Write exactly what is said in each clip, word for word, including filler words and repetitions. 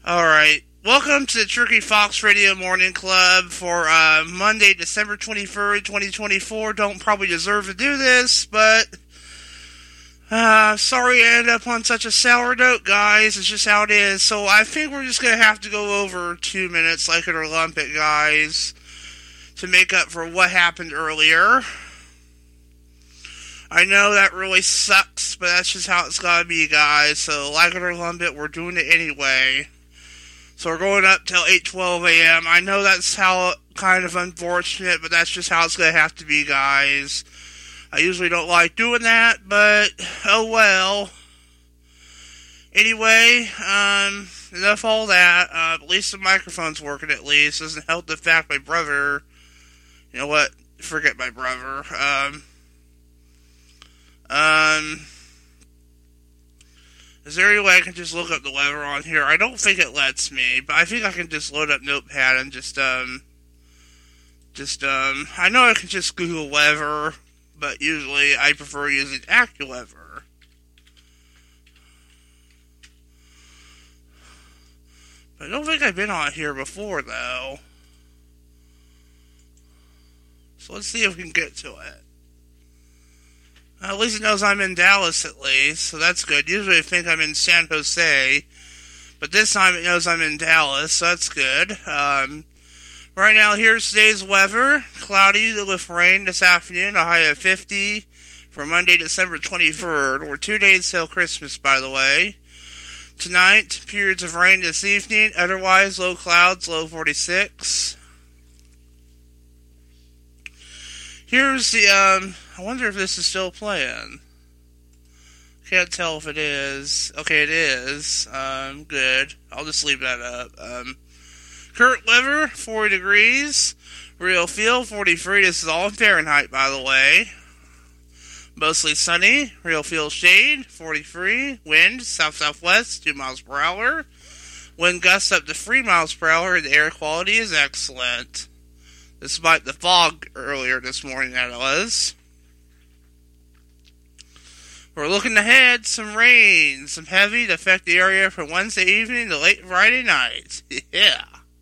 Alright, welcome to the Turkey Fox Radio Morning Club for uh, Monday, December twenty-third, twenty twenty-four. Don't probably deserve to do this, but uh, sorry I ended up on such a sour note, guys. It's just how it is. So I think we're just going to have to go over two minutes, like it or lump it, guys, to make up for what happened earlier. I know that really sucks, but that's just how it's got to be, guys. So like it or lump it, we're doing it anyway. So we're going up till eight twelve a.m. I know that's how kind of unfortunate, but that's just how it's going to have to be, guys. I usually don't like doing that, but oh well. Anyway, um, enough all that. Uh, at least the microphone's working at least. Doesn't help the fact my brother, you know what, forget my brother. Um, um... Is there any way I can just look up the weather on here? I don't think it lets me, but I think I can just load up Notepad and just, um, just, um, I know I can just Google weather, but usually I prefer using AccuWeather. But I don't think I've been on here before, though. So let's see if we can get to it. Uh, at least it knows I'm in Dallas, at least, so that's good. Usually I think I'm in San Jose, but this time it knows I'm in Dallas, so that's good. Um, right now, here's today's weather. Cloudy with rain this afternoon, a high of fifty for Monday, December twenty-third. We're two days till Christmas, by the way. Tonight, periods of rain this evening, otherwise low clouds, low forty-six. Here's the, um, I wonder if this is still playing. Can't tell if it is. Okay, it is. Um, good. I'll just leave that up. Um, current weather, forty degrees. Real feel, forty-three. This is all in Fahrenheit, by the way. Mostly sunny. Real feel shade, forty-three. Wind, south-southwest, two miles per hour. Wind gusts up to three miles per hour, and the air quality is excellent. Despite the fog earlier this morning that it was. We're looking ahead, some rain, some heavy to affect the area from Wednesday evening to late Friday night. Yeah.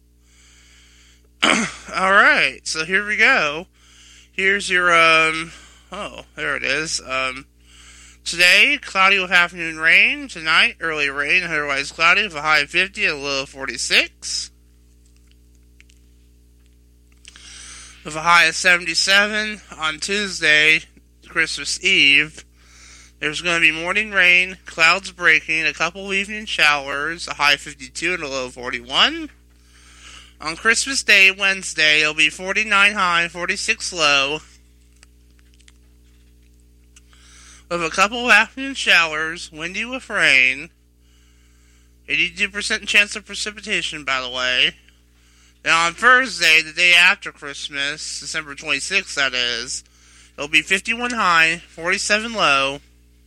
Alright, so here we go. Here's your, um, oh, there it is. Um, today, cloudy with afternoon rain. Tonight, early rain, otherwise cloudy with a high of fifty and a low of forty-six. With a high of seventy-seven on Tuesday, Christmas Eve. There's going to be morning rain, clouds breaking, a couple of evening showers, a high of fifty-two and a low of forty-one. On Christmas Day, Wednesday, it'll be forty-nine high, forty-six low. With a couple of afternoon showers, windy with rain. eighty-two percent chance of precipitation, by the way. Now on Thursday, the day after Christmas, December twenty-sixth that is, it'll be fifty-one high, forty-seven low.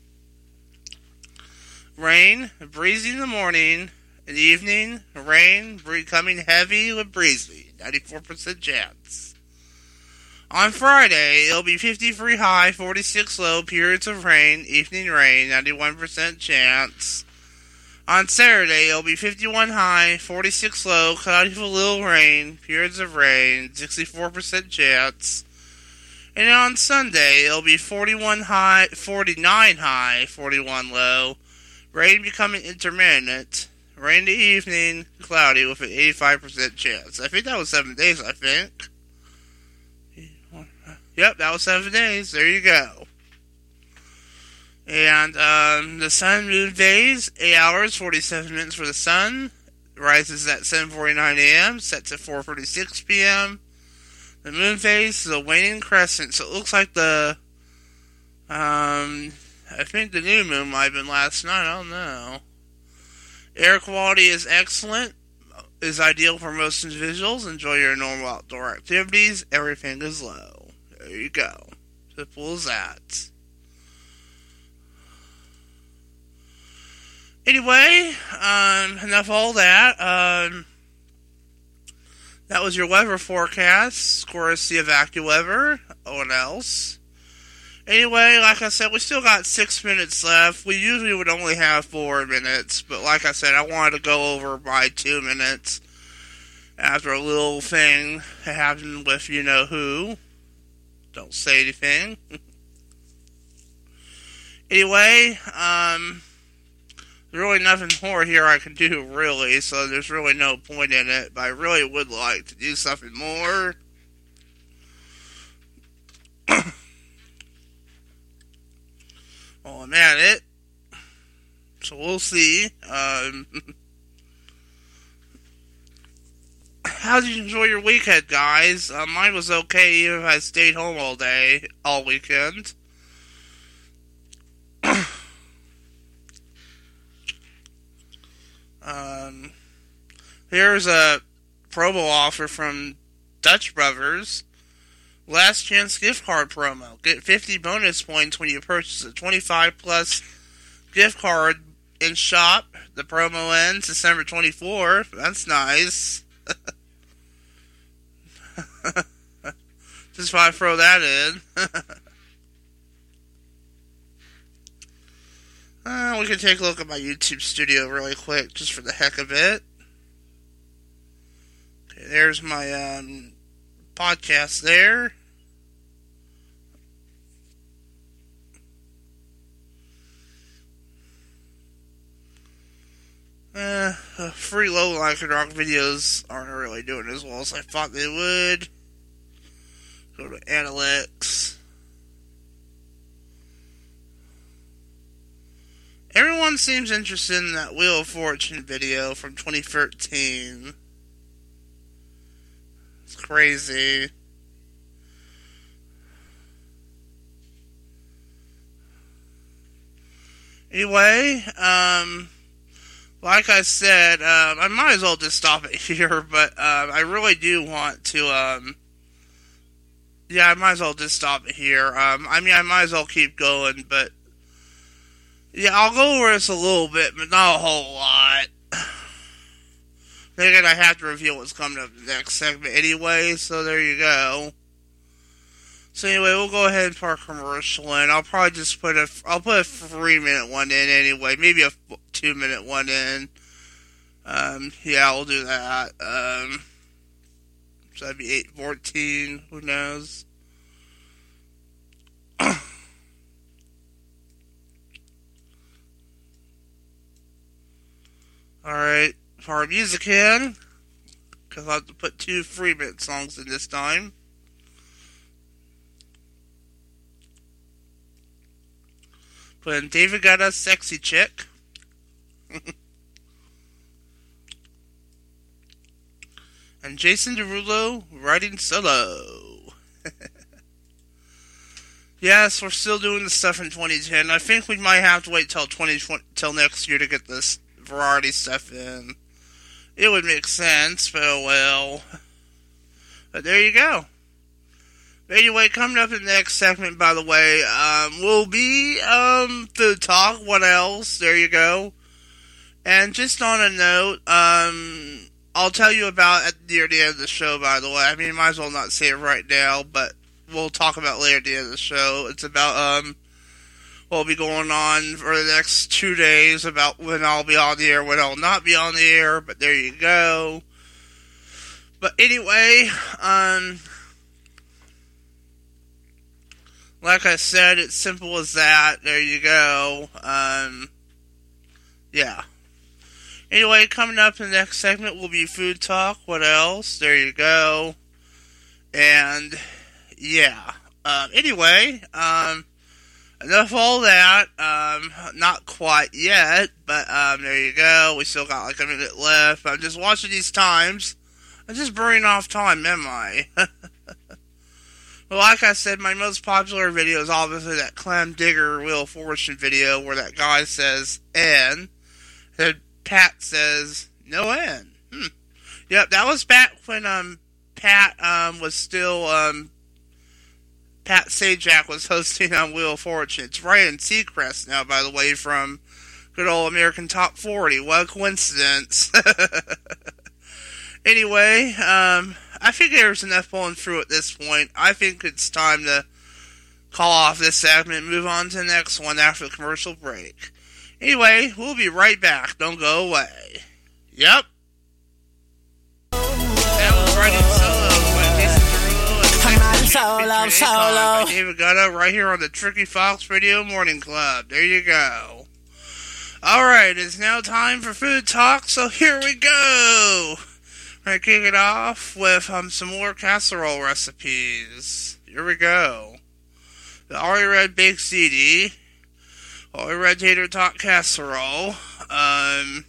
Rain, breezy in the morning. In the evening, rain, becoming heavy with breezy, ninety-four percent chance. On Friday, it'll be fifty-three high, forty-six low, periods of rain, evening rain, ninety-one percent chance. On Saturday, it'll be fifty-one high, forty-six low, cloudy with a little rain, periods of rain, sixty-four percent chance. And on Sunday, it'll be forty-one high, forty-nine high, forty-one low, rain becoming intermittent, rain in the evening, cloudy with an eighty-five percent chance. I think that was seven days, I think. Yep, that was seven days. There you go. And um, the sun moon phase, eight hours, forty-seven minutes for the sun. Rises at seven forty-nine a.m., sets at four thirty-six p.m. The moon phase is a waning crescent, so it looks like the, um, I think the new moon might have been last night, I don't know. Air quality is excellent, is ideal for most individuals. Enjoy your normal outdoor activities. Everything is low. There you go. Simple as that. Anyway, um, enough of all that. Um, that was your weather forecast, courtesy of AccuWeather, no one else. Anyway, like I said, we still got six minutes left. We usually would only have four minutes, but like I said, I wanted to go over by two minutes after a little thing that happened with you know who. Don't say anything. Anyway, um, there's really nothing more here I can do, really, so there's really no point in it, but I really would like to do something more. Well, I'm at it, so we'll see. Um, how did you enjoy your weekend, guys? Uh, mine was okay, even if I stayed home all day, all weekend. um, here's a promo offer from Dutch Brothers. Last chance gift card promo. Get fifty bonus points when you purchase a twenty-five plus gift card in shop. The promo ends December twenty-fourth. That's nice. Just want to throw that in. uh, we can take a look at my YouTube studio really quick, just for the heck of it. Okay, there's my um, podcast there. Uh, free low like rock videos aren't really doing as well as I thought they would. Go to Analytics. Everyone seems interested in that Wheel of Fortune video from twenty thirteen. It's crazy. Anyway, um... like I said, um, I might as well just stop it here, but um, I really do want to, um, yeah, I might as well just stop it here. Um, I mean, I might as well keep going, but, yeah, I'll go over this a little bit, but not a whole lot. Then again, I have to reveal what's coming up in the next segment anyway, so there you go. So anyway, we'll go ahead and put our commercial in. I'll probably just put a, I'll put a three minute one in anyway. Maybe a two minute one in. Um, yeah, we'll do that. Um, so that'd be eight fourteen. Who knows? Alright, for our music in, because I'll have to put two three minute songs in this time. Put in David Guetta, Sexy Chick. And Jason Derulo, Riding Solo. Yes, we're still doing the stuff in twenty ten. I think we might have to wait till twenty twenty, till next year to get this variety stuff in. It would make sense, but oh well. But there you go. Anyway, coming up in the next segment, by the way, um, will be, um, food talk. What else? There you go. And just on a note, um, I'll tell you about at near the end of the show, by the way. I mean, might as well not say it right now, but we'll talk about later at the end of the show. It's about, um, what'll be going on for the next two days, about when I'll be on the air, when I'll not be on the air, but there you go. But anyway, um... like I said, it's simple as that. There you go. Um, yeah. Anyway, coming up in the next segment will be food talk. What else? There you go. And, yeah. Um, anyway, um, enough of all that. Um, not quite yet, but, um, there you go. We still got like a minute left. I'm just watching these times. I'm just burning off time, am I? Well, like I said, my most popular video is obviously that Clem Digger Wheel of Fortune video where that guy says N, and Pat says no N. Hmm. Yep, that was back when um Pat um was still um Pat Sajak was hosting on Wheel of Fortune. It's Ryan Seacrest now, by the way, from good old American Top forty. What a coincidence. Anyway, um, I think there's enough pulling through at this point. I think it's time to call off this segment and move on to the next one after the commercial break. Anyway, we'll be right back. Don't go away. Yep. That was Riding Solo by Jason Derulo and Texas Solo, Solo. By David Guetta right here on the Tricky Fox Radio Morning Club. There you go. Alright, it's now time for food talk, so here we go. We're going to kick it off with um, some more casserole recipes. Here we go. The Ari Red Baked Ziti. Ari Red Tater Tot Casserole. Um,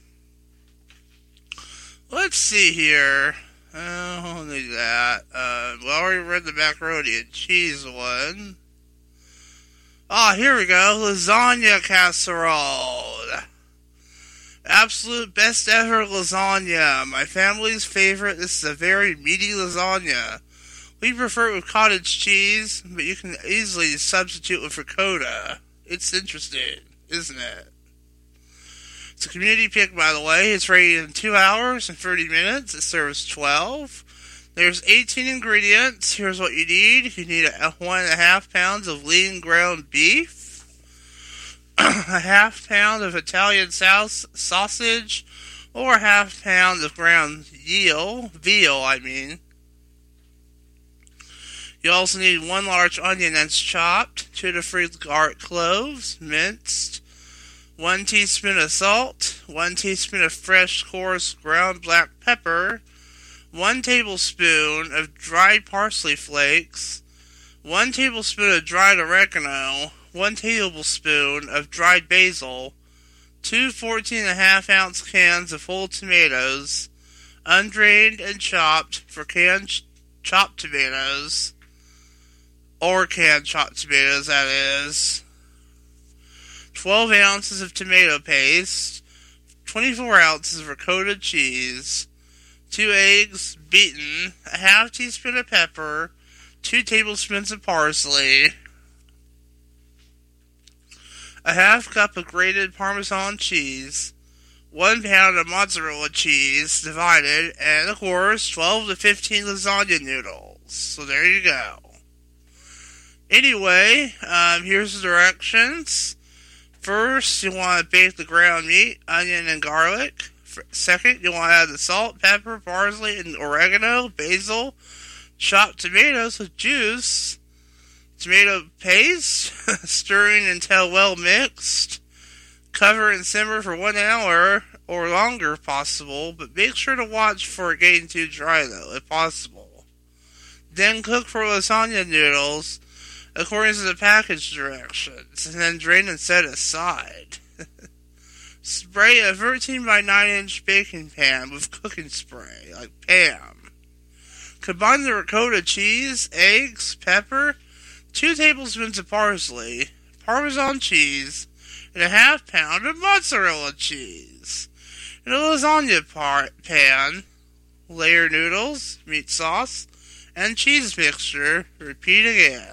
let's see here. Uh, I'll do that. Uh, we already read the macaroni and cheese one. Oh, here we go. Lasagna casserole. Absolute best ever lasagna. My family's favorite. This is a very meaty lasagna. We prefer it with cottage cheese, but you can easily substitute with ricotta. It's interesting, isn't it? It's a community pick, by the way. It's ready in two hours and thirty minutes. It serves twelve. There's eighteen ingredients. Here's what you need. You need a one and a half pounds of lean ground beef, a half pound of Italian sauce, sausage, or a half pound of ground veal, veal, I mean. You also need one large onion that's chopped, two to three garlic cloves, minced, one teaspoon of salt, one teaspoon of fresh coarse ground black pepper, one tablespoon of dried parsley flakes, one tablespoon of dried oregano, one tablespoon of dried basil, two fourteen and a half ounce cans of whole tomatoes, undrained and chopped for canned ch- chopped tomatoes, or canned chopped tomatoes, that is, twelve ounces of tomato paste, twenty-four ounces of ricotta cheese, two eggs beaten, a half teaspoon of pepper, two tablespoons of parsley, a half cup of grated Parmesan cheese, one pound of mozzarella cheese divided, and of course, twelve to fifteen lasagna noodles. So there you go. Anyway, um, here's the directions. First, you want to bake the ground meat, onion, and garlic. Second, you want to add the salt, pepper, parsley, and oregano, basil, chopped tomatoes with juice, tomato paste, stirring until well mixed. Cover and simmer for one hour or longer if possible, but make sure to watch for it getting too dry though, if possible. Then cook for lasagna noodles according to the package directions, and then drain and set aside. Spray a thirteen by nine inch baking pan with cooking spray, like Pam. Combine the ricotta cheese, eggs, pepper, two tablespoons of parsley, Parmesan cheese, and a half pound of mozzarella cheese. In a lasagna part pan, layer noodles, meat sauce, and cheese mixture. Repeat again.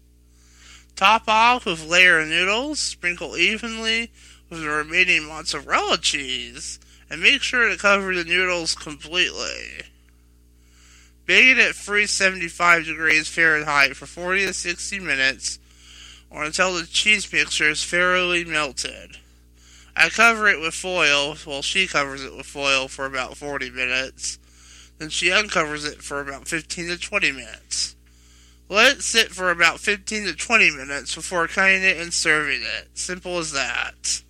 Top off with layer noodles, sprinkle evenly with the remaining mozzarella cheese, and make sure to cover the noodles completely. Bake it at three hundred seventy-five degrees Fahrenheit for forty to sixty minutes, or until the cheese mixture is thoroughly melted. I cover it with foil, well she covers it with foil for about forty minutes, then she uncovers it for about fifteen to twenty minutes. Let it sit for about fifteen to twenty minutes before cutting it and serving it. Simple as that.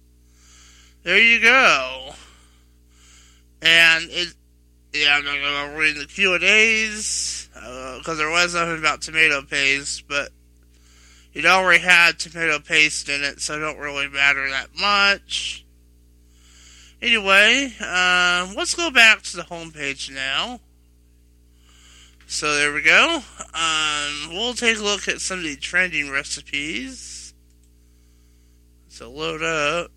There you go. And it, yeah, I'm not going to read the Q and A's, because uh, there was nothing about tomato paste, but it already had tomato paste in it, so it don't really matter that much. Anyway, um, let's go back to the homepage now. So there we go. Um, we'll take a look at some of the trending recipes. So load up.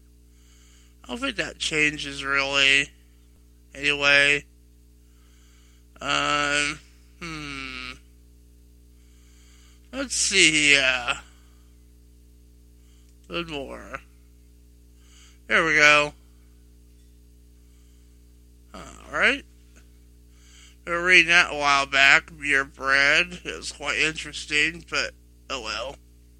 I don't think that changes really. Anyway. Um, hmm. Let's see here. A little more. There we go. Alright. We were reading that a while back. Beer bread. It was quite interesting, but Oh well.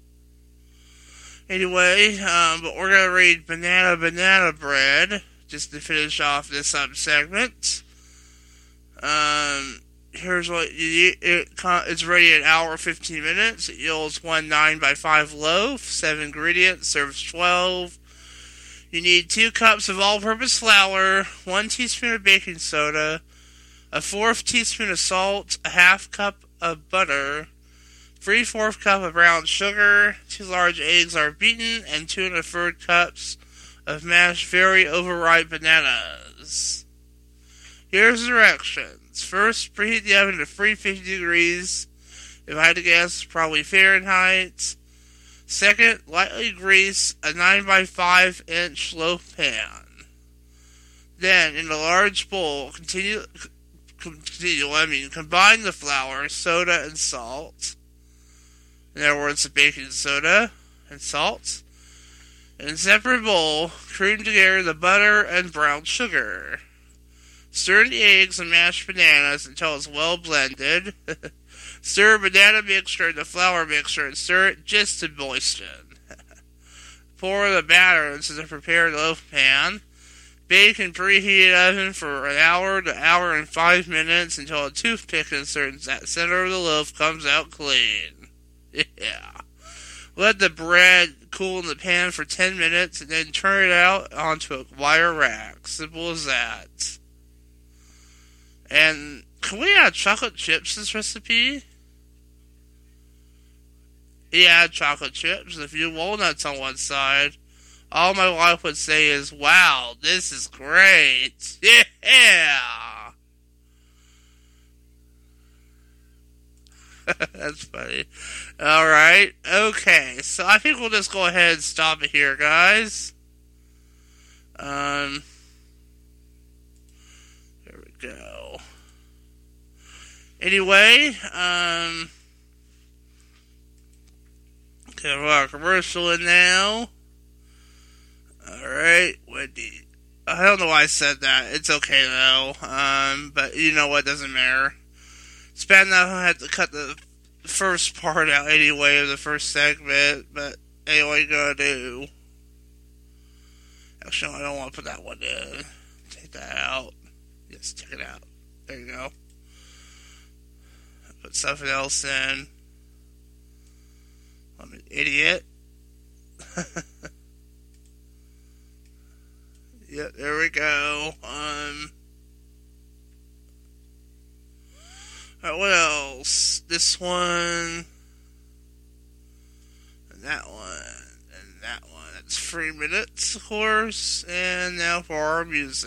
Anyway, um, but we're gonna read Banana Banana Bread just to finish off this subsegment. Um, here's what you need. It, it's ready in an hour fifteen minutes. It yields one nine by five loaf, seven ingredients, serves twelve. You need two cups of all-purpose flour, one teaspoon of baking soda, a fourth teaspoon of salt, a half cup of butter, three-fourths cup of brown sugar, two large eggs are beaten, and two and a third cups of mashed very overripe bananas. Here's the directions. First, preheat the oven to three hundred fifty degrees. If I had to guess, probably Fahrenheit. Second, lightly grease a nine by five inch loaf pan. Then, in a large bowl, continue, continue, I mean, combine the flour, soda, and salt. In other words, the baking soda and salt. In a separate bowl, cream together the butter and brown sugar. Stir the eggs and mashed bananas until it's well blended. Stir banana mixture in the flour mixture and stir it just to moisten. Pour the batter into the prepared loaf pan. Bake in preheated oven for an hour to hour and five minutes until a toothpick inserted in that center of the loaf comes out clean. Yeah. Let the bread cool in the pan for ten minutes and then turn it out onto a wire rack. Simple as that. And can we add chocolate chips to this recipe? Yeah, chocolate chips, a few walnuts on one side. All my wife would say is, wow, this is great. Yeah! That's funny. Alright, okay. So I think we'll just go ahead and stop it here, guys. Um, there we go. Anyway, um... okay, we'll have a commercial in now. Alright, Wendy. I don't know why I said that. It's okay, though. Um, but you know what? Doesn't matter. Span now had to cut the first part out anyway of the first segment, but anyway, gonna do. Actually, no, I don't want to put that one in. Take that out. Yes, take it out. There you go. Put something else in. I'm an idiot. Yep, there we go. Um. Alright, what else? This one. And that one. And that one. That's three minutes, of course. And now for our music.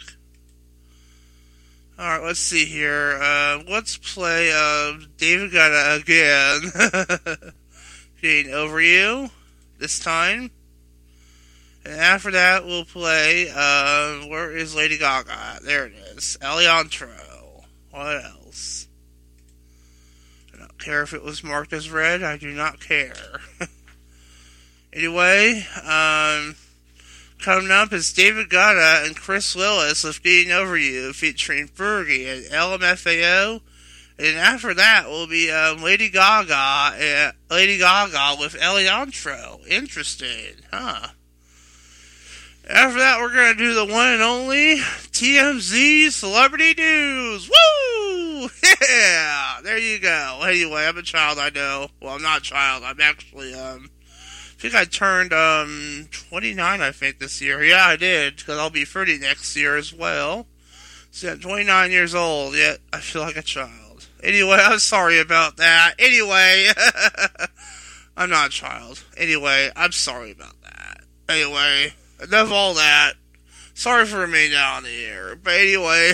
Alright, let's see here. Uh, let's play uh, David Guetta again. Getting Over You. This time. And after that, we'll play, uh, where is Lady Gaga? There it is. Aliantro. What else? I don't care if it was marked as red. I do not care. Anyway, um, coming up is David Guetta and Chris Willis with Getting Over You, featuring Fergie and L M F A O. And after that will be um, Lady Gaga, uh, Lady Gaga with Aliantro. Interesting, huh? After that, we're going to do the one and only T M Z Celebrity News. Woo! Yeah! There you go. Anyway, I'm a child, I know. Well, I'm not a child. I'm actually, um, I think I turned, um, twenty-nine, I think, this year. Yeah, I did, because I'll be thirty next year as well. So, I'm twenty-nine years old, yet I feel like a child. Anyway, I'm sorry about that. Anyway, I'm not a child. Anyway, I'm sorry about that. Anyway... enough of all that. Sorry for me now on the air. But anyway.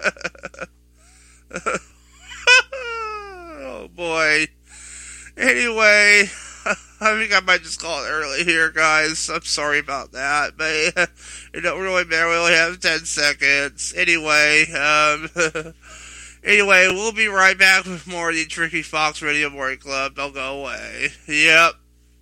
Oh boy. Anyway. I think I might just call it early here, guys. I'm sorry about that. But it don't really matter. We only have ten seconds. Anyway. Um, anyway, we'll be right back with more of the Tricky Fox Radio Morning Club. Don't go away. Yep.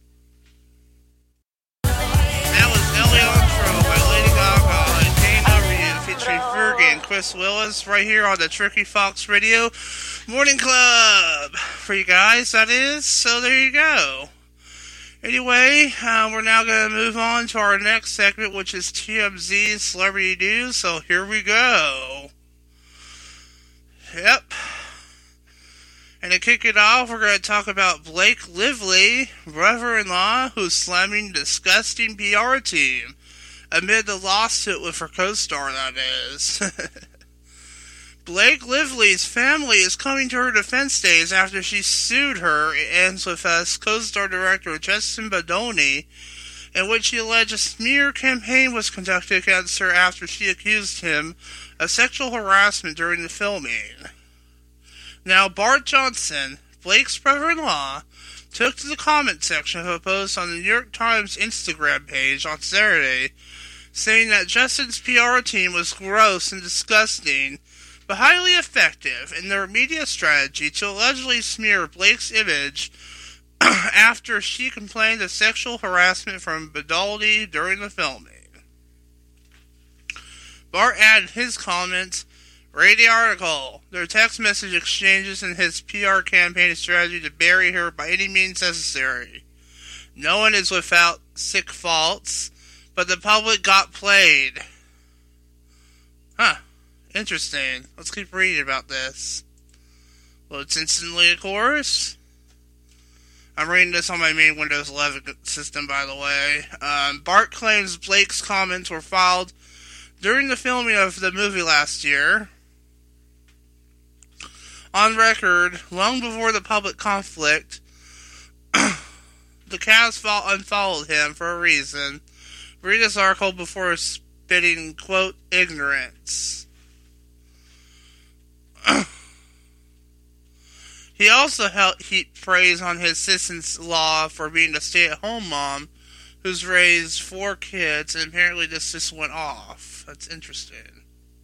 Aliantro by Lady Gaga and Getting Over You featuring Fergie and Chris Willis right here on the Tricky Fox Radio. Morning club for you guys, that is. So there you go. Anyway, uh, we're now going to move on to our next segment, which is T M Z Celebrity News. So here we go. Yep. And to kick it off, we're going to talk about Blake Lively, brother-in-law, who's slamming disgusting P R team amid the lawsuit with her co-star, that is. Blake Lively's family is coming to her defense days after she sued her and with us co-star director Justin Badoni, in which she alleged a smear campaign was conducted against her after she accused him of sexual harassment during the filming. Now, Bart Johnson, Blake's brother-in-law, took to the comment section of a post on the New York Times Instagram page on Saturday, saying that Justin's P R team was gross and disgusting, but highly effective in their media strategy to allegedly smear Blake's image after she complained of sexual harassment from Badoni during the filming. Bart added his comments, read the article. Their text message exchanges and his P R campaign strategy to bury her by any means necessary. No one is without sick faults, but the public got played. Huh. Interesting. Let's keep reading about this. Loads instantly, of course. I'm reading this on my main Windows eleven system, by the way. Um, Bart claims Blake's comments were filed during the filming of the movie last year. On record, long before the public conflict, the cast unfollowed him for a reason. Read this article before spitting, quote, ignorance. He also heaped praise on his sister-in-law for being a stay-at-home mom who's raised four kids, and apparently this just went off. That's interesting.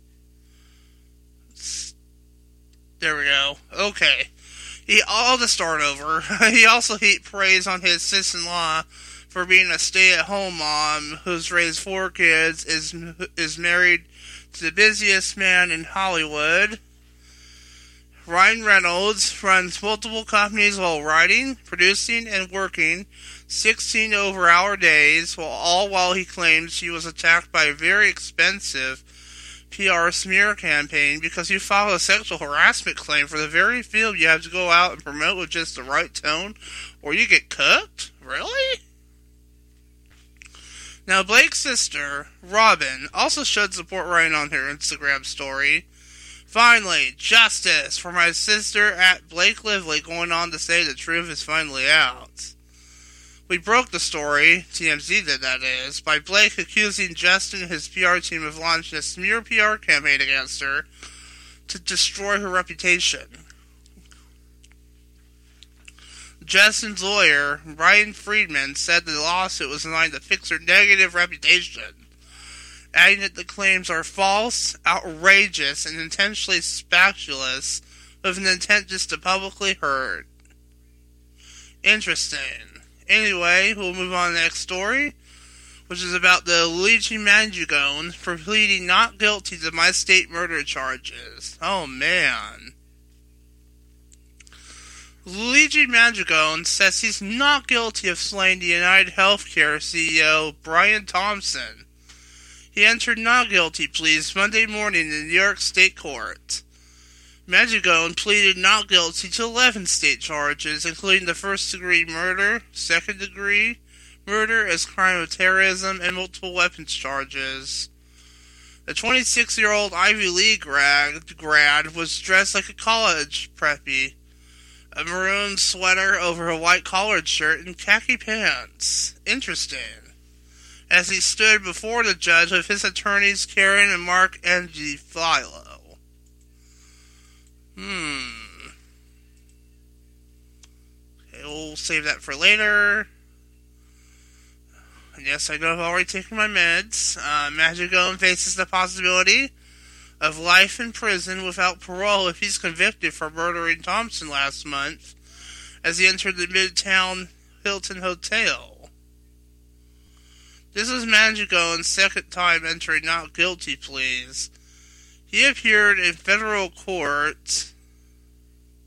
It's, there we go. Okay. He, I'll just start over. He also heaped praise on his sister-in-law for being a stay-at-home mom who's raised four kids, is is married to the busiest man in Hollywood. Ryan Reynolds runs multiple companies while writing, producing, and working sixteen over-hour days, while all while he claims she was attacked by a very expensive P R smear campaign because you filed a sexual harassment claim for the very film you have to go out and promote with just the right tone, or you get cooked? Really? Now, Blake's sister, Robin, also showed support writing on her Instagram story. Finally, justice for my sister at Blake Lively, going on to say the truth is finally out. We broke the story, T M Z did that is, by Blake accusing Justin and his P R team of launching a smear P R campaign against her to destroy her reputation. Justin's lawyer, Ryan Friedman, said the lawsuit was designed to fix her negative reputation, adding that the claims are false, outrageous, and intentionally spatulous, with an intent just to publicly hurt. Interesting. Anyway, we'll move on to the next story, which is about the Luigi Mangione for pleading not guilty to my state murder charges. Oh, man. Luigi Mangione says he's not guilty of slaying the United Healthcare C E O, Brian Thompson. He entered not guilty pleas Monday morning in the New York State Court. Mangione pleaded not guilty to eleven state charges, including the first-degree murder, second-degree murder as crime of terrorism, and multiple weapons charges. The twenty-six-year-old Ivy League grad, grad was dressed like a college preppy, a maroon sweater over a white collared shirt and khaki pants. Interesting. As he stood before the judge with his attorneys Karen and Mark Angifilo. Hmm. Okay, we'll save that for later. Yes, I know I've already taken my meds. Uh, Mangione faces the possibility of life in prison without parole if he's convicted for murdering Thompson last month as he entered the Midtown Hilton Hotel. This is Mangigone's second time entering not guilty pleas. He appeared in federal court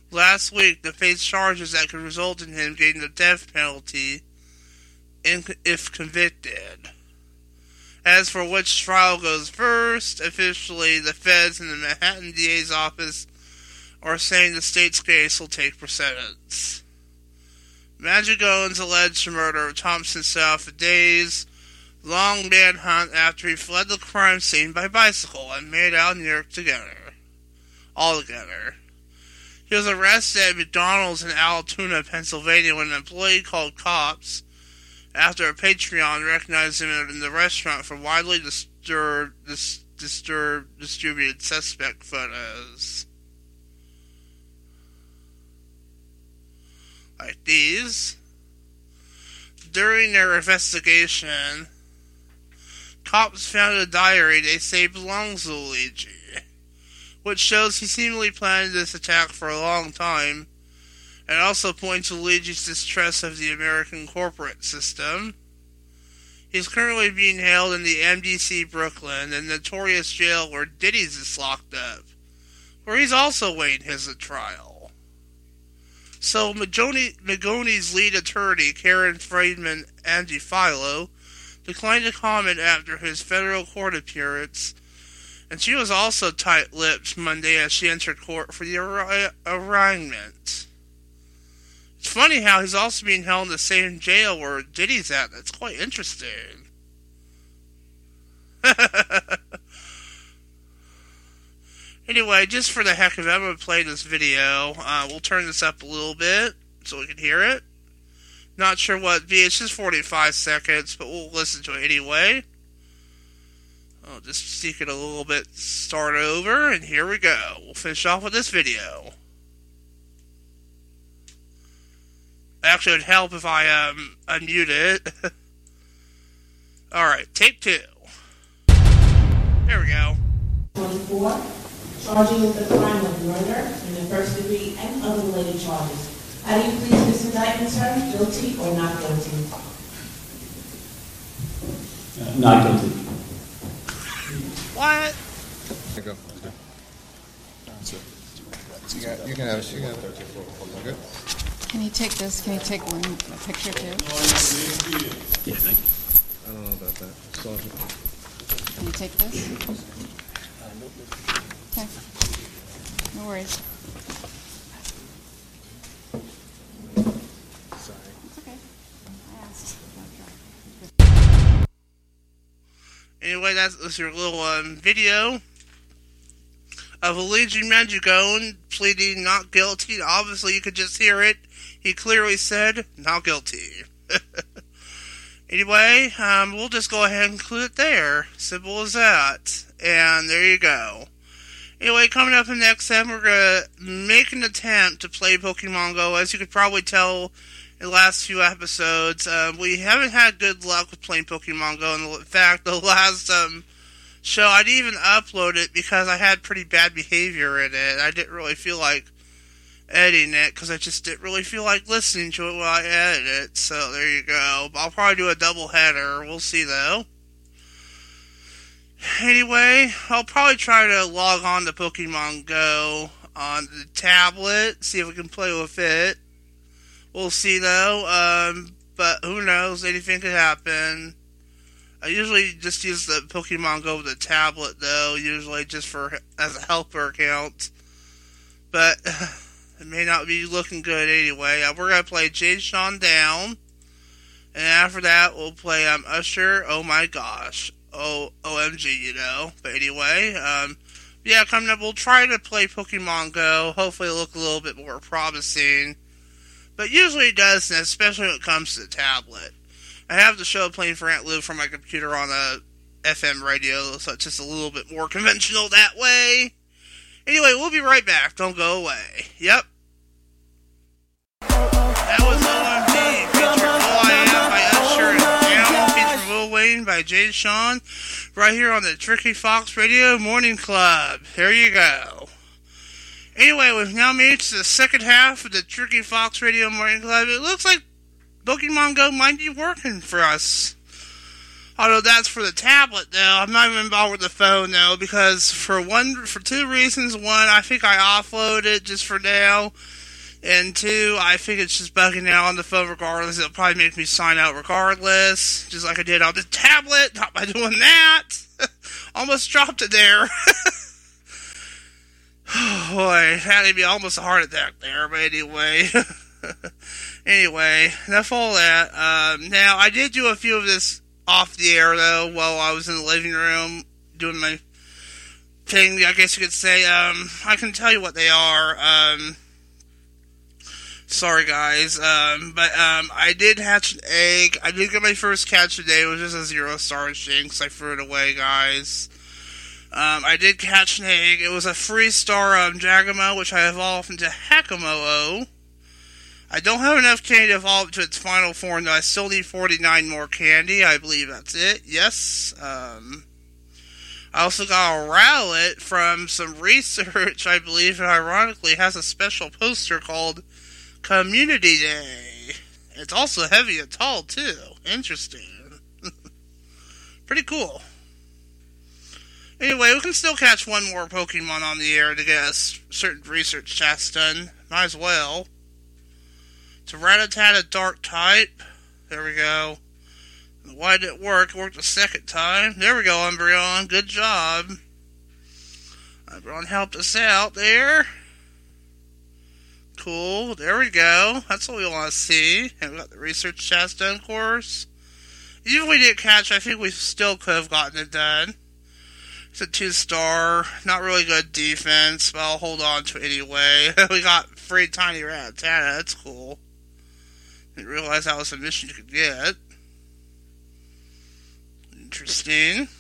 last week to face charges that could result in him getting the death penalty if convicted. As for which trial goes first, officially the feds and the Manhattan D A's office are saying the state's case will take precedence. Mangiagone's alleged murder of Thompson set off a day's long manhunt after he fled the crime scene by bicycle and made out in New York together. All together. He was arrested at McDonald's in Altoona, Pennsylvania when an employee called cops after a Patreon recognized him in the restaurant for widely disturbed, dis, disturbed, distributed suspect photos. Like these. During their investigation, cops found a diary they say belongs to Luigi, which shows he seemingly planned this attack for a long time, and also points to Luigi's distrust of the American corporate system. He's currently being held in the M D C Brooklyn, the notorious jail where Diddy's is locked up, where he's also waiting his trial. So Magoni's lead attorney, Karen Friedman Antifilo, declined to comment after his federal court appearance, and she was also tight-lipped Monday as she entered court for the ar- arraignment. It's funny how he's also being held in the same jail where Diddy's at. That's quite interesting. Anyway, just for the heck of it, I'm going to play this video. Uh, we'll turn this up a little bit so we can hear it. Not sure what it'd be. It's just forty-five seconds, but we'll listen to it anyway. I'll just seek it a little bit, start over, and here we go. We'll finish off with this video. Actually, it would help if I um, unmute it. Alright, take two. There we go. twenty-four. Charging with the crime of murder in the first degree and other related charges. How do you plead this indictment, sir? Guilty or not guilty? Uh, not guilty. What? There you go. That's it. You, got, you can have it. You can have it. Good. Can you take this? Can you take one a picture too? Yeah, thank you. I don't know about that. Sergeant. Can you take this? Okay. No worries. Sorry. It's okay. I asked. Anyway, that's, that's your little um, video of Luigi Mangiagone pleading not guilty. Obviously, you could just hear it. He clearly said, not guilty. Anyway, um, we'll just go ahead and include it there. Simple as that. And there you go. Anyway, coming up in the next time, we're going to make an attempt to play Pokemon Go. As you could probably tell in the last few episodes, um, we haven't had good luck with playing Pokemon Go. In fact, the last um, show, I didn't even upload it because I had pretty bad behavior in it. I didn't really feel like editing it because I just didn't really feel like listening to it while I edit it. So there you go. I'll probably do a double header. We'll see, though. Anyway, I'll probably try to log on to Pokemon Go on the tablet, see if we can play with it. We'll see, though, um, but who knows, anything could happen. I usually just use the Pokemon Go with the tablet, though, usually just for as a helper account. But it may not be looking good anyway. Uh, we're going to play Jade Sean Down, and after that, we'll play um, Usher, Oh My Gosh. Oh, O M G, you know. But anyway, um, yeah, coming up, we'll try to play Pokemon Go. Hopefully it'll look a little bit more promising. But usually it does, especially when it comes to the tablet. I have the show playing for Aunt Lou from my computer on a F M radio, so it's just a little bit more conventional that way. Anyway, we'll be right back. Don't go away. Yep. That was O M G, featuring All I Am by Usher and Down, featuring Lil Wayne by Jade Sean, right here on the Tricky Fox Radio Morning Club. There you go. Anyway, we've now made it to the second half of the Tricky Fox Radio Morning Club. It looks like Pokemon Go might be working for us. Although that's for the tablet, though. I'm not even involved with the phone, though, because for one, for two reasons. One, I think I offloaded it just for now. And two, I think it's just bugging out on the phone regardless. It'll probably make me sign out regardless, just like I did on the tablet. Not by doing that. Almost dropped it there. Oh, boy, had to be almost a heart attack there, but anyway. Anyway, enough of all that. Um, now, I did do a few of this off the air, though, while I was in the living room doing my thing, I guess you could say. Um, I can tell you what they are. Um, sorry, guys. Um, but um, I did hatch an egg. I did get my first catch today. It was just a zero-star thing, because I threw it away, guys. Um, I did catch an egg. It was a three-star um, Jagamo, which I evolved into Hakamo-O. I don't have enough candy to evolve to its final form, though I still need forty-nine more candy. I believe that's it. Yes. Um, I also got a Rowlet from some research, I believe, and ironically has a special poster called Community Day. It's also heavy and tall, too. Interesting. Pretty cool. Anyway, we can still catch one more Pokemon on the air to get a certain research task done. Might as well. It's a Rattata Dark type. There we go. Why did it work? It worked a second time. There we go, Umbreon. Good job. Umbreon helped us out there. Cool. There we go. That's what we want to see. And we got the research task done, of course. Even if we didn't catch, I think we still could have gotten it done. It's a two-star. Not really good defense, but I'll hold on to it anyway. We got free tiny Rattata. That's cool. Didn't realize that was a mission you could get. Interesting.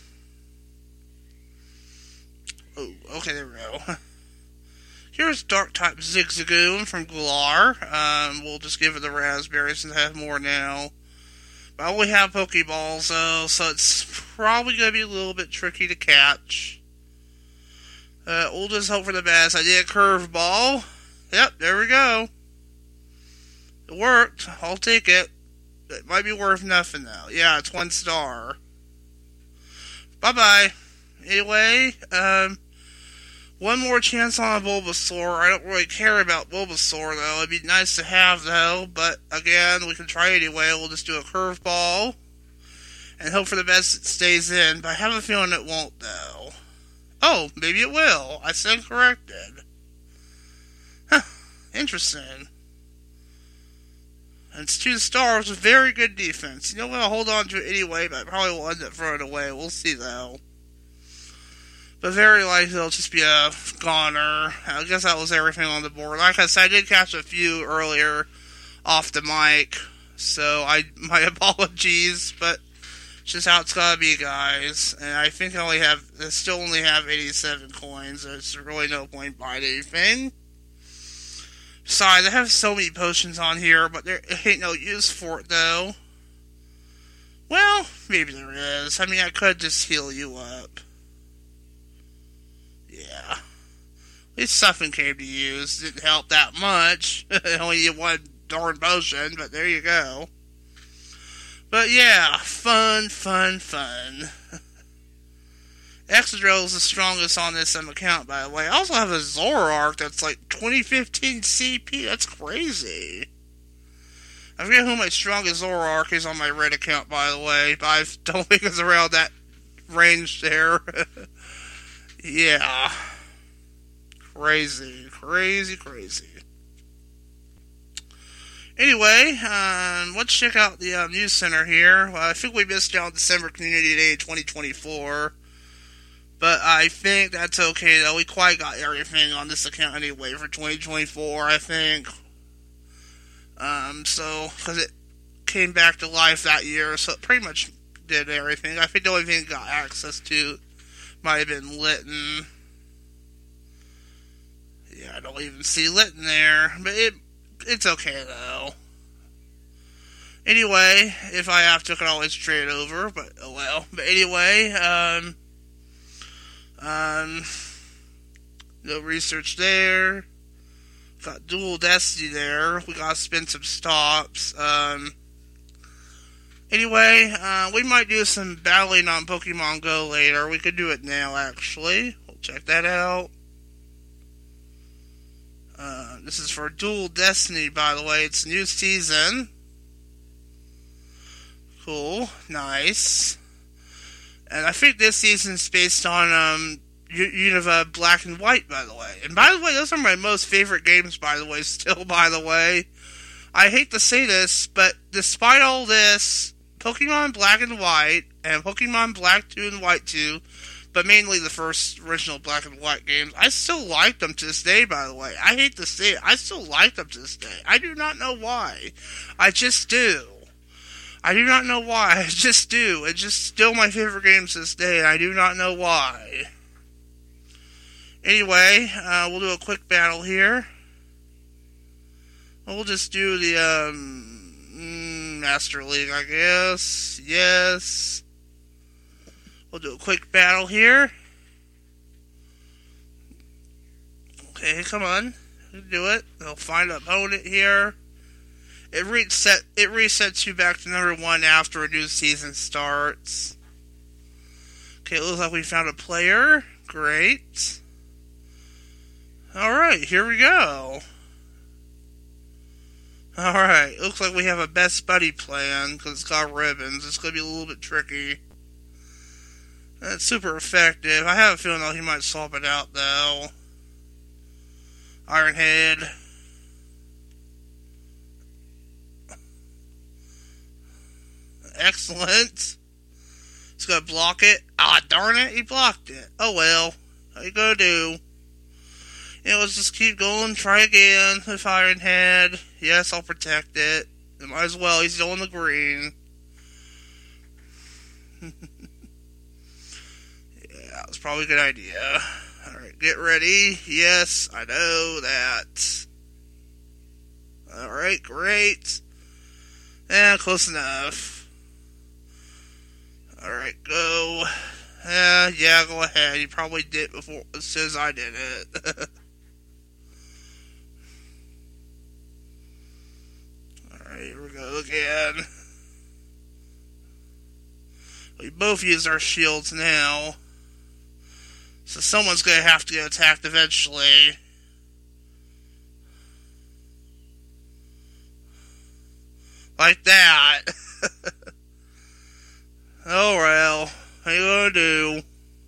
Oh, okay, there we go. Here's Dark-type Zigzagoon from Galar. Um, we'll just give it the raspberry since I have more now. But I only have Pokeballs, though, so it's probably going to be a little bit tricky to catch. Uh, we'll just hope for the best. I did a curveball. Yep, there we go. It worked. I'll take it. It might be worth nothing, though. Yeah, it's one star. Bye-bye. Anyway, um, one more chance on a Bulbasaur. I don't really care about Bulbasaur, though. It'd be nice to have, though. But, again, we can try anyway. We'll just do a curveball. And hope for the best it stays in. But I have a feeling it won't, though. Oh, maybe it will. I stand corrected. Huh. Interesting. And it's two stars with very good defense. You know what? I'll hold on to it anyway, but I probably will end up throwing it away. We'll see, though. But very likely it'll just be a goner. I guess that was everything on the board. Like I said, I did catch a few earlier off the mic, so I my apologies, but it's just how it's gotta be, guys. And I think I only have, I still only have eighty-seven coins. There's really no point buying anything. Besides, I have so many potions on here, but there ain't no use for it, though. Well, maybe there is. I mean, I could just heal you up. Yeah. At least something came to use. Didn't help that much. Only one darn potion, but there you go. But yeah, fun, fun, fun. Excadrill is the strongest on this um, account, by the way. I also have a Zoroark that's like twenty fifteen C P. That's crazy. I forget who my strongest Zoroark is on my red account, by the way, but I don't think it's around that range there. Yeah. Crazy, crazy, crazy. Anyway, um, let's check out the um, news center here. Well, I think we missed out on December Community Day twenty twenty-four. But I think that's okay, though. We quite got everything on this account anyway for twenty twenty-four, I think. Um, so, because it came back to life that year, so it pretty much did everything. I think the only thing it got access to might have been Litten. Yeah, I don't even see Litten there, but it it's okay, though. Anyway, if I have to, I can always trade over, but oh well. But anyway, um... Um, no research there. Got Dual Destiny there. We gotta spin some stops. Um, Anyway, uh, we might do some battling on Pokemon Go later. We could do it now, actually. We'll check that out. Uh, this is for Dual Destiny, by the way. It's a new season. Cool. Nice. And I think this season is based on um, Unova Black and White, by the way. And by the way, those are my most favorite games, by the way, still, by the way. I hate to say this, but despite all this, Pokemon Black and White, and Pokemon Black two and White two, but mainly the first original Black and White games, I still like them to this day, by the way. I hate to say it, I still like them to this day. I do not know why. I just do. I do not know why. I just do. It's just still my favorite games to this day, and I do not know why. Anyway, uh, we'll do a quick battle here. We'll just do the, um... Master League, I guess. Yes. We'll do a quick battle here. Okay, come on. Do it. They'll find an opponent here. It reset. It resets you back to number one after a new season starts. Okay, it looks like we found a player. Great. Alright, here we go. Alright, looks like we have a best buddy plan, because it's got ribbons. It's going to be a little bit tricky. That's super effective. I have a feeling that he might swap it out, though. Ironhead. Excellent. He's going to block it. Ah, darn it, he blocked it. Oh well. How you going to do? Yeah, let's just keep going, try again with Ironhead. Yes, I'll protect it. Might as well, he's still in the green. Yeah, that's probably a good idea. Alright, get ready. Yes, I know that. Alright, great. Yeah, close enough. Alright, go. Uh, yeah, go ahead. You probably did before, as soon as I did it. Alright, here we go again. We both use our shields now. So someone's gonna have to get attacked eventually. Like that. Oh well. What are you gonna do?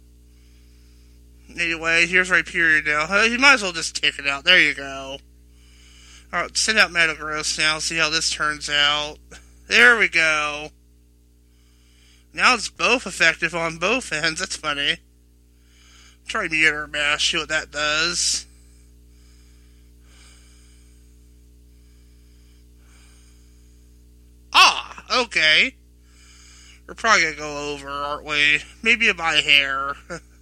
Anyway, here's Rhyperior now. You might as well just take it out. There you go. Alright, send out Metagross now, see how this turns out. There we go. Now it's both effective on both ends. That's funny. Try Meteor Mash, see what that does. Ah, okay. We're probably gonna go over, aren't we? Maybe by hair.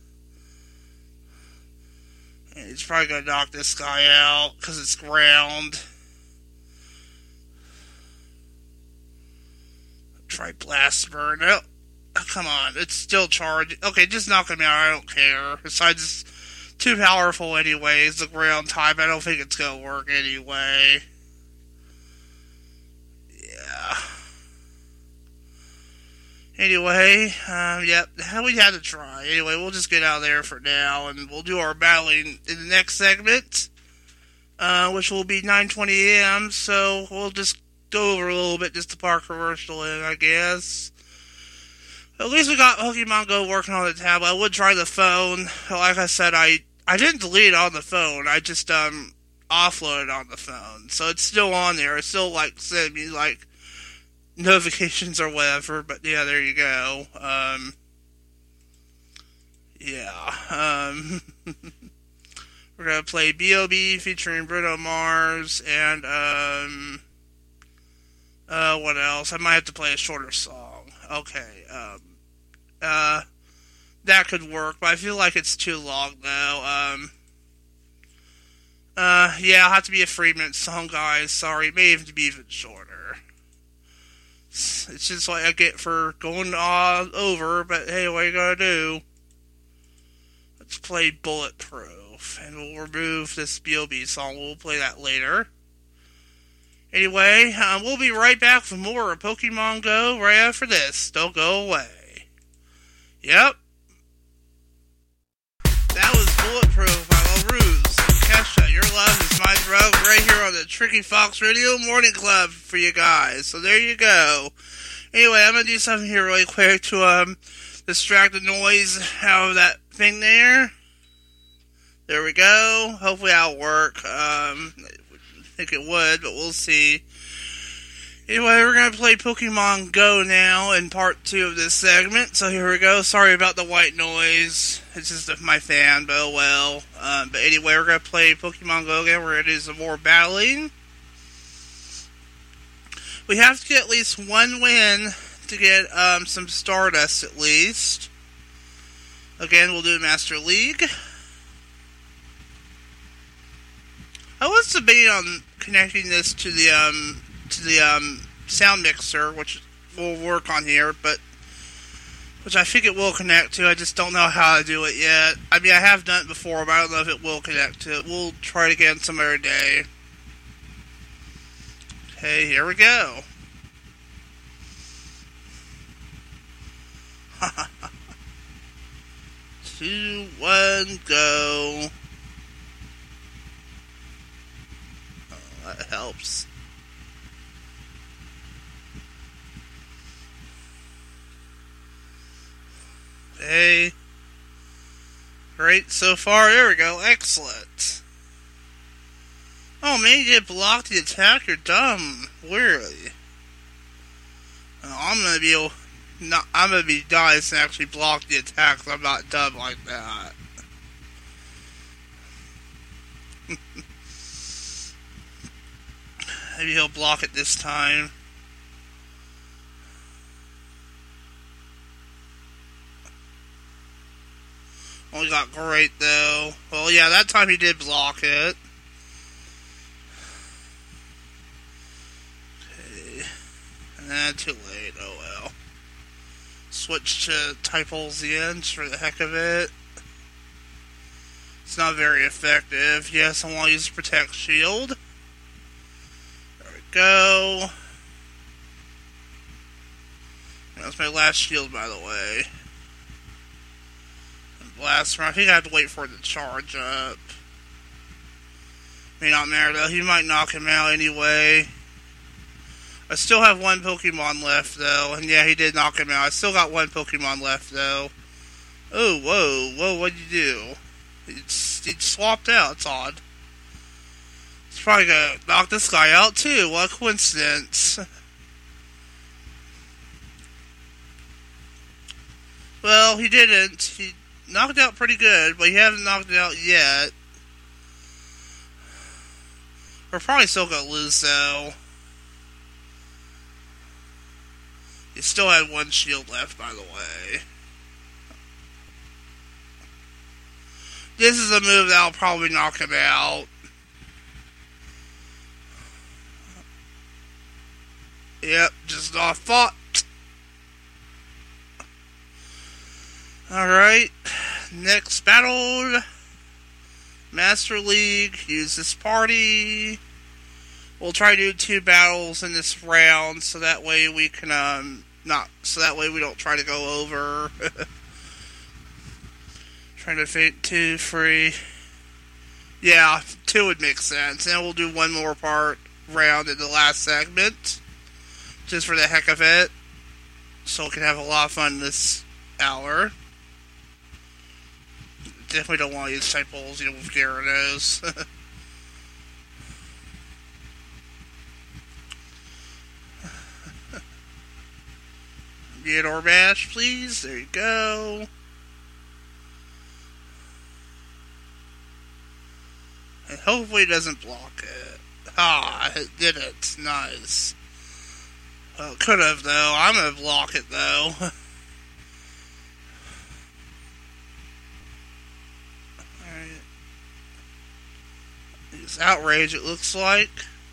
And he's probably gonna knock this guy out, because it's ground. Try Blast Burn. Oh, come on, it's still charged. Okay, just knock him out, I don't care. Besides, it's too powerful anyways, the ground type. I don't think it's gonna work anyway. Yeah. Anyway, um, yep, we had to try. Anyway, we'll just get out of there for now, and we'll do our battling in the next segment, uh, which will be nine twenty a m, so we'll just go over a little bit just to park commercial in, I guess. At least we got Pokemon Go working on the tablet. I would try the phone. Like I said, I, I didn't delete it on the phone. I just, um, offloaded it on the phone. So it's still on there. It's still, like, sending me, like, notifications or whatever, but yeah, there you go. Um, yeah, um, we're gonna play B O B featuring Bruno Mars, and, um, uh, what else? I might have to play a shorter song. Okay, um, uh, that could work, but I feel like it's too long, though. Um, uh, yeah, I'll have to be a three-minute song, guys. Sorry, it may even be even shorter. It's just what I get for going all over, but hey, what are you gonna do? Let's play Bulletproof, and we'll remove this B O B song. We'll play that later. Anyway, uh, we'll be right back for more of Pokemon Go right after this. Don't go away. Yep. That was Bulletproof by LaRuse. Kesha, your love is my drug right here on the Tricky Fox Radio Morning Club for you guys. So there you go. Anyway, I'm going to do something here really quick to um distract the noise out of that thing there. There we go. Hopefully that'll work. Um, I think it would, but we'll see. Anyway, we're going to play Pokemon Go now in part two of this segment. So here we go. Sorry about the white noise. It's just my fan, but oh well. Um, but anyway, we're going to play Pokemon Go again where it is more battling. We have to get at least one win to get um, some Stardust at least. Again, we'll do Master League. I was debating on connecting this to the um to the um sound mixer, which we'll work on here, but which I think it will connect to. I just don't know how to do it yet. I mean, I have done it before, but I don't know if it will connect to it. We'll try it again some other day. Okay, here we go. Two, one, go. Oh, that helps. Okay. Great so far. There we go. Excellent. Oh man, you get blocked the attack. You're dumb. Really. Oh, I'm gonna be able. No, I'm gonna be nice and actually block the attack. So I'm not dumb like that. Maybe he'll block it this time. Only got great though. Well, yeah, that time he did block it. Okay. Eh, too late. Oh well. Switch to Typhlosion for the heck of it. It's not very effective. Yes, I want to use Protect Shield. There we go. That's my last shield, by the way. Blast round. I think I have to wait for it to charge up. May not matter though. He might knock him out anyway. I still have one Pokemon left though. And yeah, he did knock him out. I still got one Pokemon left though. Oh, whoa. Whoa, what'd you do? It's, it swapped out. It's odd. It's probably gonna knock this guy out too. What a coincidence. Well, he didn't. He knocked out pretty good, but he hasn't knocked it out yet. We're probably still gonna lose though. He still had one shield left, by the way. This is a move that'll probably knock him out. Yep, just off thought. Alright, next battle, Master League, use this party. We'll try to do two battles in this round, so that way we can, um, not, so that way we don't try to go over. Trying to fit two, three. Yeah, two would make sense. And we'll do one more part round in the last segment, just for the heck of it, so we can have a lot of fun this hour. Definitely don't want to use Typhlosion, you know, with Gyarados. Get Orbash, please. There you go. And hopefully it doesn't block it. Ah, it did it. Nice. Well, it could have, though. I'm going to block it, though. It's Outrage, it looks like.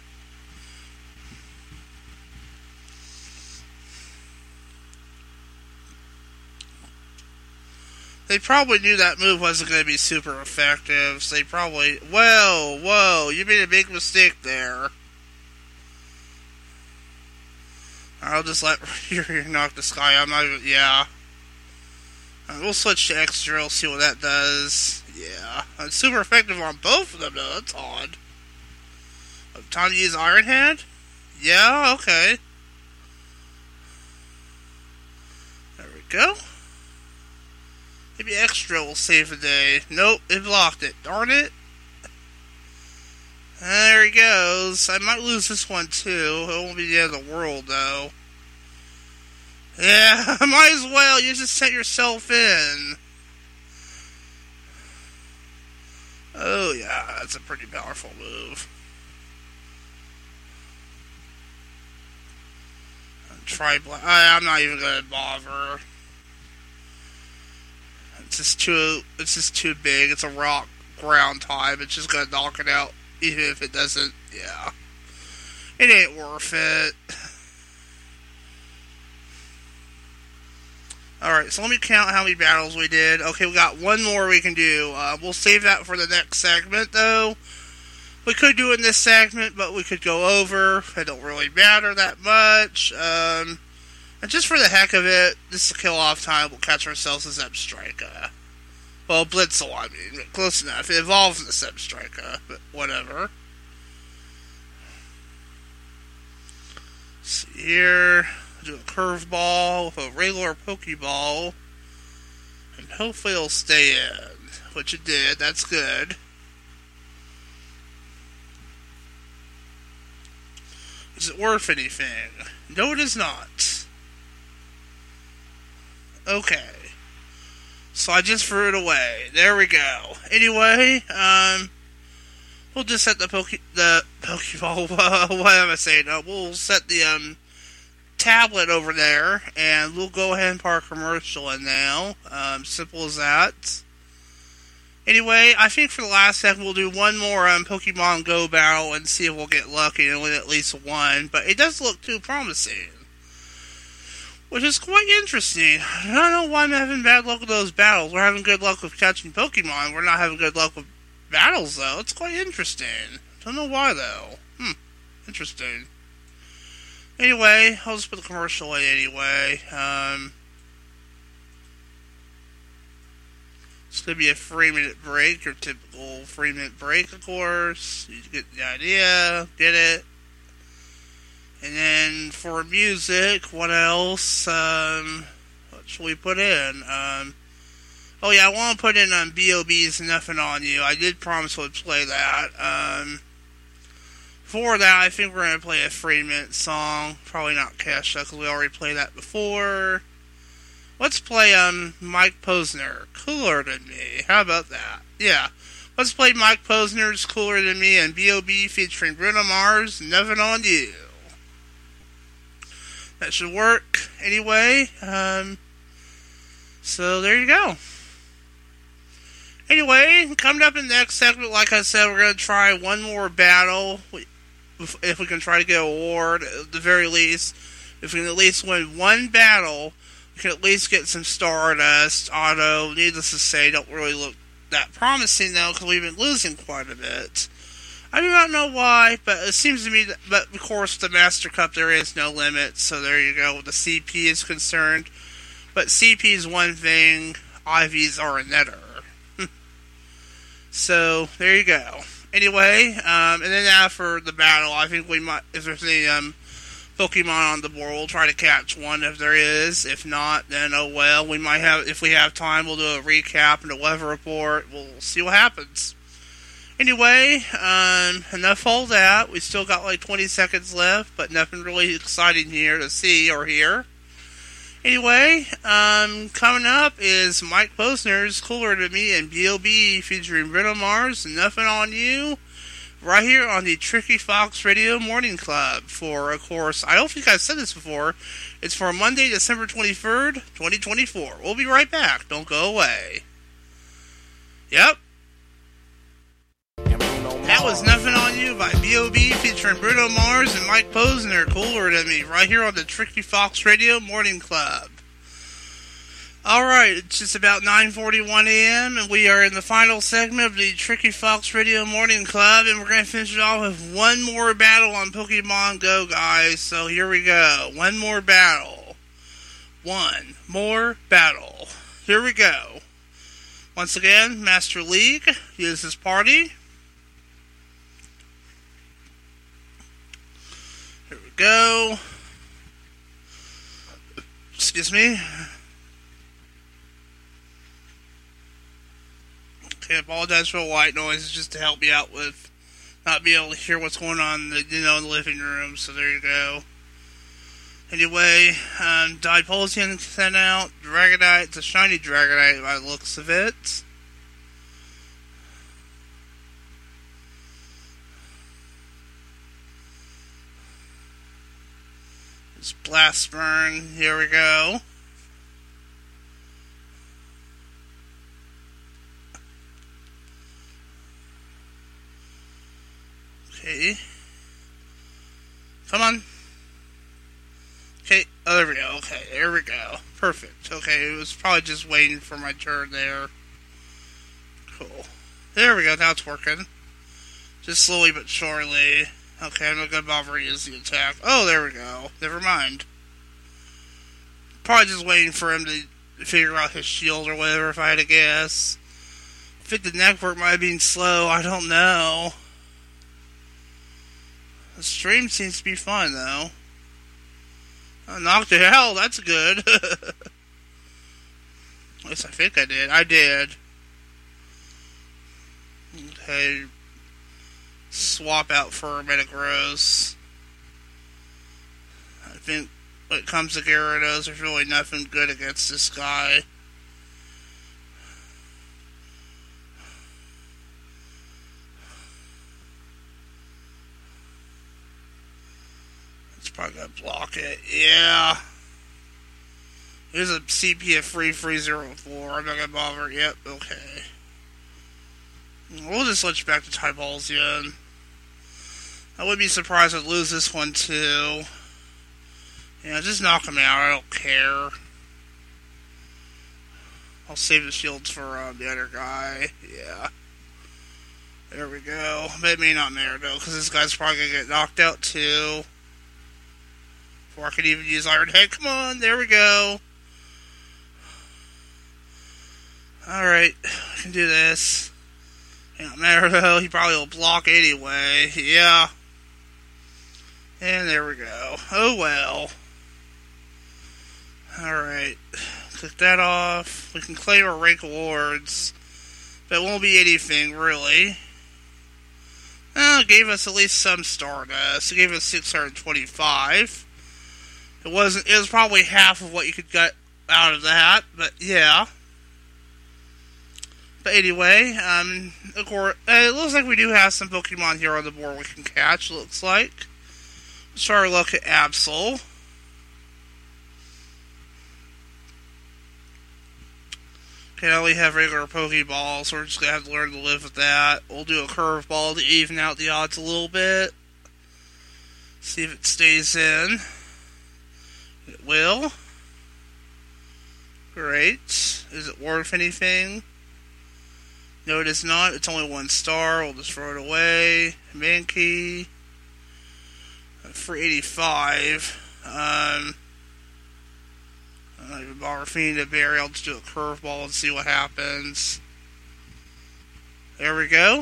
They probably knew that move wasn't going to be super effective, so they probably... Whoa, whoa, you made a big mistake there. I'll just let you knock the sky. I'm not even, yeah. Uh, we'll switch to X-Drill, see what that does. Yeah. It's super effective on both of them, though. That's odd. Time to use Iron Head? Yeah, okay. There we go. Maybe X-Drill will save the day. Nope, it blocked it. Darn it. There he goes. I might lose this one, too. It won't be the end of the world, though. Yeah, might as well. You just set yourself in. Oh, yeah, that's a pretty powerful move. Try black. I'm not even gonna bother. It's just too. It's just too big. It's a rock ground type. It's just gonna knock it out, even if it doesn't. Yeah, it ain't worth it. All right, so let me count how many battles we did. Okay, we got one more we can do. Uh, we'll save that for the next segment, though. We could do it in this segment, but we could go over. It don't really matter that much. Um, and just for the heck of it, this is a kill-off time. We'll catch ourselves as Zebstrika. Well, Blitzel, I mean. Close enough. It evolves into Zebstrika, but whatever. Let's see here. Do a curveball with a regular Pokeball. And hopefully it'll stay in. Which it did. That's good. Is it worth anything? No, it is not. Okay. So I just threw it away. There we go. Anyway, um, we'll just set the Poke, the Pokeball, what am I saying? Uh, we'll set the, um, tablet over there, and we'll go ahead and put our commercial in now. Um, simple as that. Anyway, I think for the last segment we'll do one more um, Pokemon Go battle and see if we'll get lucky and win at least one. But it does look too promising, which is quite interesting. I don't know why I'm having bad luck with those battles. We're having good luck with catching Pokemon. We're not having good luck with battles, though. It's quite interesting. Don't know why, though. Hmm. Interesting. Anyway, I'll just put the commercial in anyway. Um... It's going to be a three minute break, your typical three minute break, of course. You get the idea, get it. And then for music, what else? Um, what should we put in? Um, oh yeah, I want to put in um, B O B's Nothing On You. I did promise I would play that. Um, for that, I think we're going to play a three minute song. Probably not Kesha, because we already played that before. Let's play um Mike Posner, Cooler Than Me. How about that? Yeah. Let's play Mike Posner's Cooler Than Me and B O B featuring Bruno Mars, Nothing On You. That should work. Anyway, um, so there you go. Anyway, coming up in the next segment, like I said, we're going to try one more battle. If we can try to get an award, at the very least. If we can at least win one battle, we can at least get some Stardust, Auto. Needless to say, don't really look that promising, though, because we've been losing quite a bit. I do not know why, but it seems to me that, but of course, the Master Cup, there is no limit, so there you go, the C P is concerned. But C P is one thing, I Vs are another. So, there you go. Anyway, um, and then after the battle, I think we might, if there's any, um, Pokemon on the board, we'll try to catch one if there is. If not, then oh well. We might have, if we have time, we'll do a recap and a weather report. We'll see what happens. Anyway, um, enough all that. We still got like twenty seconds left, but nothing really exciting here to see or hear. Anyway, um, coming up is Mike Posner's Cooler Than Me and B O B featuring Bruno Mars and Nothing On You. Right here on the Tricky Fox Radio Morning Club for, of course, I don't think I've said this before, it's for Monday, December twenty-third, twenty twenty-four. We'll be right back. Don't go away. Yep. That was Nothing On You by B O B featuring Bruno Mars and Mike Posner, Cooler Than Me, right here on the Tricky Fox Radio Morning Club. Alright, it's just about nine forty-one a.m. and we are in the final segment of the Tricky Fox Radio Morning Club, and we're going to finish it off with one more battle on Pokemon Go, guys. So here we go. One more battle. One more battle. Here we go. Once again, Master League uses party. Here we go. Excuse me. Okay, I apologize for the white noise. It's just to help me out with not being able to hear what's going on in the, you know, in the living room. So there you go. Anyway, um, Dipolsian sent out. Dragonite. It's a shiny Dragonite by the looks of it. It's Blast Burn. Here we go. Okay. Come on. Okay. Oh, there we go. Okay, there we go. Perfect. Okay, it was probably just waiting for my turn there. Cool. There we go. Now it's working. Just slowly but surely. Okay, I'm not gonna bother using the attack. Oh, there we go. Never mind. Probably just waiting for him to figure out his shield or whatever, if I had to guess. I think the network might have been slow. I don't know. The stream seems to be fun, though. I knocked it out. That's good. At least I think I did. I did. Okay. Swap out for Metagross. I think when it comes to Gyarados, there's really nothing good against this guy. Probably gonna block it. Yeah. Here's a C P of three three zero four. I'm not gonna bother. Yep, okay. We'll just switch back to Tybalzian. I would be surprised I'd lose this one too. Yeah, just knock him out. I don't care. I'll save the shields for uh, the other guy. Yeah. There we go. But it may not matter though, because this guy's probably gonna get knocked out too. Before I could even use Iron Head. Come on, there we go. Alright, I can do this. Yeah, matter though, he probably will block anyway. Yeah. And there we go. Oh well. Alright. Click that off. We can claim our rank awards. But it won't be anything, really. Well, it gave us at least some Stardust. It gave us six hundred twenty-five. It wasn't. It was probably half of what you could get out of that, but yeah. But anyway, um, of course, it looks like we do have some Pokemon here on the board we can catch. Looks like. Let's try our luck at Absol. Okay, now we have regular Pokeballs, so we're just gonna have to learn to live with that. We'll do a curveball to even out the odds a little bit. See if it stays in. It will. Great. Is it worth anything? No, it is not. It's only one star. We'll just throw it away. Mankey. For eighty-five. Um, I'm not even bother feeding a berry. I'll just do a curveball and see what happens. There we go.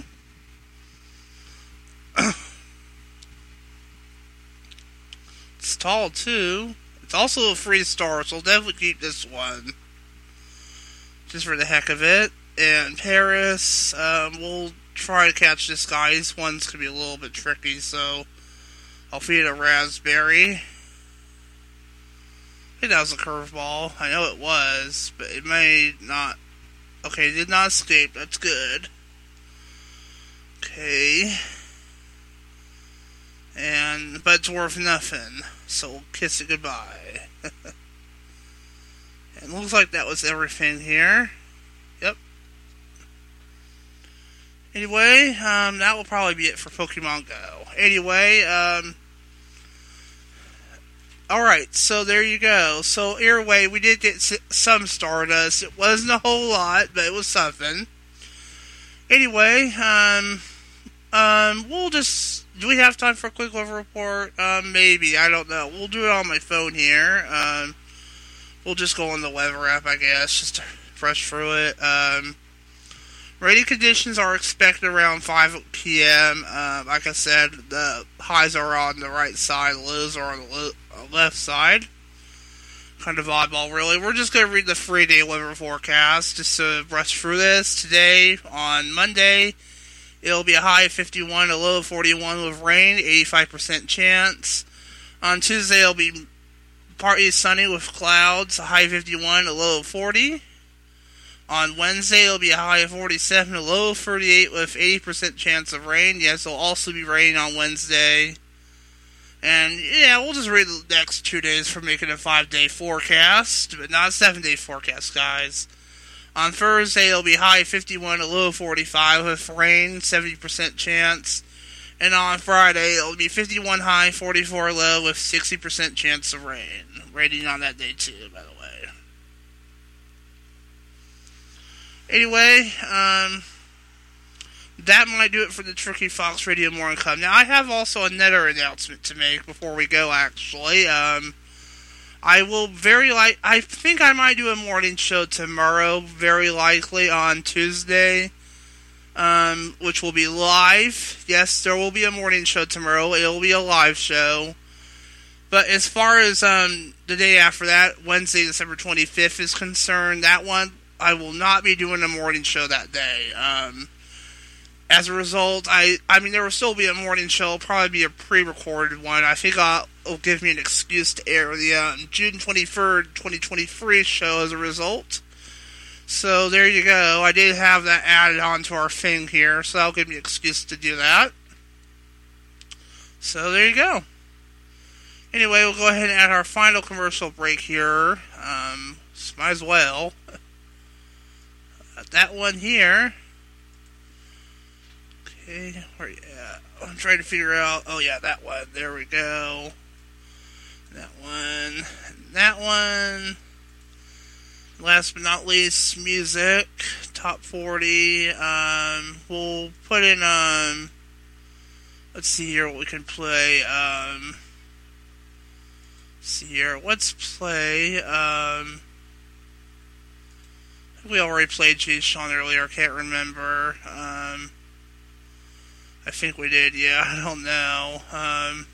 It's tall, too. It's also a free star, so I'll definitely keep this one. Just for the heck of it. And Paris, um, we'll try to catch this guy. This one's going to be a little bit tricky, so I'll feed a raspberry. I think that was a curveball. I know it was, but it may not. Okay, it did not escape. That's good. Okay. And, but it's worth nothing. So we'll kiss it goodbye. It looks like that was everything here. Yep. Anyway, um, that will probably be it for Pokemon Go. Anyway, um, Alright, so there you go. So, anyway, we did get s- some Stardust. It wasn't a whole lot, but it was something. Anyway, um, um, we'll just, do we have time for a quick weather report? Um, maybe, I don't know. We'll do it on my phone here. Um, we'll just go on the weather app, I guess, just to brush through it. Um, rainy conditions are expected around five p.m. Uh, like I said, the highs are on the right side, the lows are on the lo- left side. Kind of oddball, really. We're just going to read the three-day weather forecast just to brush through this. Today, on Monday, it'll be a high of fifty-one, a low of forty-one with rain, eighty-five percent chance. On Tuesday, it'll be partly sunny with clouds, a high of fifty-one, a low of forty. On Wednesday, it'll be a high of forty-seven, a low of thirty-eight with eighty percent chance of rain. Yes, it'll also be rain on Wednesday. And, yeah, we'll just read the next two days for making a five-day forecast, but not a seven-day forecast, guys. On Thursday, it'll be high of fifty-one, a low of forty-five with rain, seventy percent chance. And on Friday, it'll be fifty-one high, forty-four low with sixty percent chance of rain. Rating on that day, too, by the way. Anyway, um, that might do it for the Tricky Fox Radio Morning Club. Now, I have also another announcement to make before we go, actually. Um, I will very like, I think I might do a morning show tomorrow, very likely on Tuesday, um, which will be live. Yes, there will be a morning show tomorrow. It will be a live show. But as far as um, the day after that, Wednesday, December twenty-fifth is concerned, that one, I will not be doing a morning show that day. Um, as a result, I I mean, there will still be a morning show. It'll probably be a pre-recorded one. I think I'll, it'll give me an excuse to air the um, June twenty-third, twenty twenty-three show as a result. So there you go. I did have that added onto our thing here, so that'll give me an excuse to do that. So there you go. Anyway, we'll go ahead and add our final commercial break here. Um, might as well. That one here. Okay, where you at? I'm trying to figure out. Oh yeah, that one. There we go. That one. That one. Last but not least, music. Top forty. Um, we'll put in, um, let's see here what we can play. Um, let's see here. Let's play, um, we already played Jay Sean earlier. I can't remember. Um, I think we did. Yeah, I don't know. Um,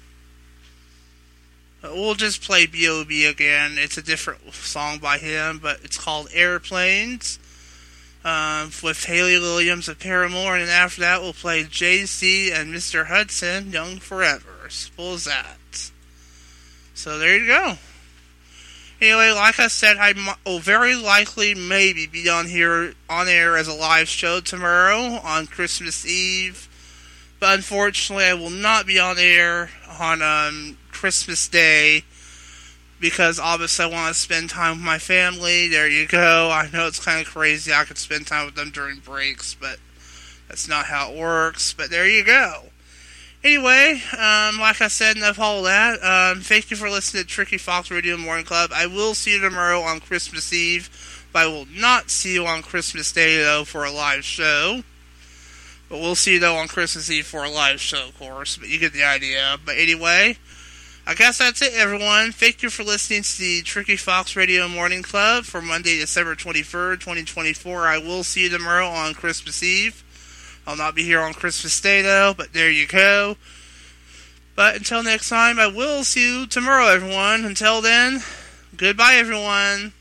we'll just play B O B again. It's a different song by him, but it's called Airplanes. Um, with Haley Williams of Paramore, and then after that we'll play Jay-Z and Mister Hudson, Young Forever. Simple as that. So there you go. Anyway, like I said, I will very likely maybe be on here on air as a live show tomorrow on Christmas Eve, but unfortunately I will not be on air on um, Christmas Day, because obviously I want to spend time with my family. There you go. I know it's kind of crazy. I could spend time with them during breaks, but that's not how it works. But there you go. Anyway, um, like I said, enough all that. Um, thank you for listening to Tricky Fox Radio Morning Club. I will see you tomorrow on Christmas Eve, but I will not see you on Christmas Day, though, for a live show. But we'll see you, though, on Christmas Eve for a live show, of course. But you get the idea. But anyway, I guess that's it, everyone. Thank you for listening to the Tricky Fox Radio Morning Club for Monday, December twenty-third, twenty twenty-four. I will see you tomorrow on Christmas Eve. I'll not be here on Christmas Day, though, but there you go. But until next time, I will see you tomorrow, everyone. Until then, goodbye, everyone.